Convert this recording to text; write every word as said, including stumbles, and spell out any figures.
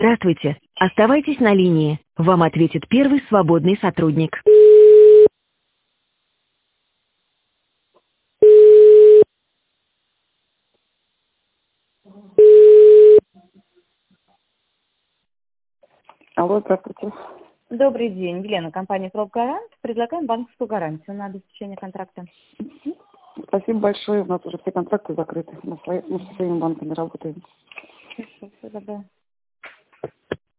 Здравствуйте. Оставайтесь на линии. Вам ответит первый свободный сотрудник. Алло, здравствуйте. Добрый день, Елена, компания «Пробгарант». Предлагаем банковскую гарантию на обеспечение контракта. Спасибо большое. У нас уже все контракты закрыты. Мы, свои, мы со своими банками работаем. Хорошо, всего доброго.